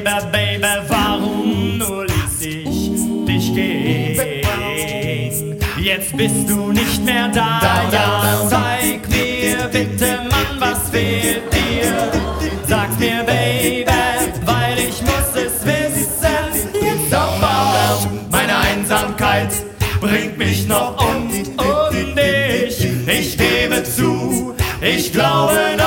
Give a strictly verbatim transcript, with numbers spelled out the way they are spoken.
Baby, Baby, warum nur ließ ich dich gehen? Jetzt bist du nicht mehr da, ja, zeig mir bitte, Mann, was fehlt dir? Sag's mir, Baby, weil ich muss es wissen. Jetzt auf, meine Einsamkeit bringt mich noch um, um dich. Ich gebe zu, ich glaube